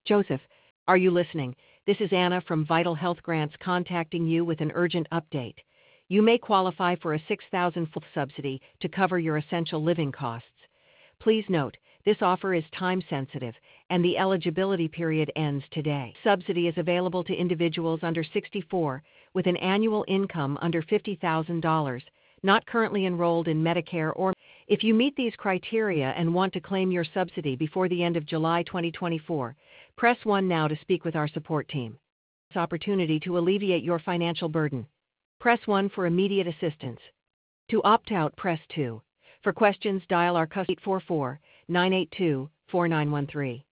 Joseph, are you listening? This is Anna from Vital Health Grants contacting you with an urgent update. You may qualify for a $6,000 full subsidy to cover your essential living costs. Please note, this offer is time sensitive and the eligibility period ends today. Subsidy is available to individuals under 64 with an annual income under $50,000, not currently enrolled in Medicare or. If you meet these criteria and want to claim your subsidy before the end of July 2024, press 1 now to speak with our support team. This opportunity to alleviate your financial burden. Press 1 for immediate assistance. To opt out, press 2. For questions, dial our customer 844-982-4913.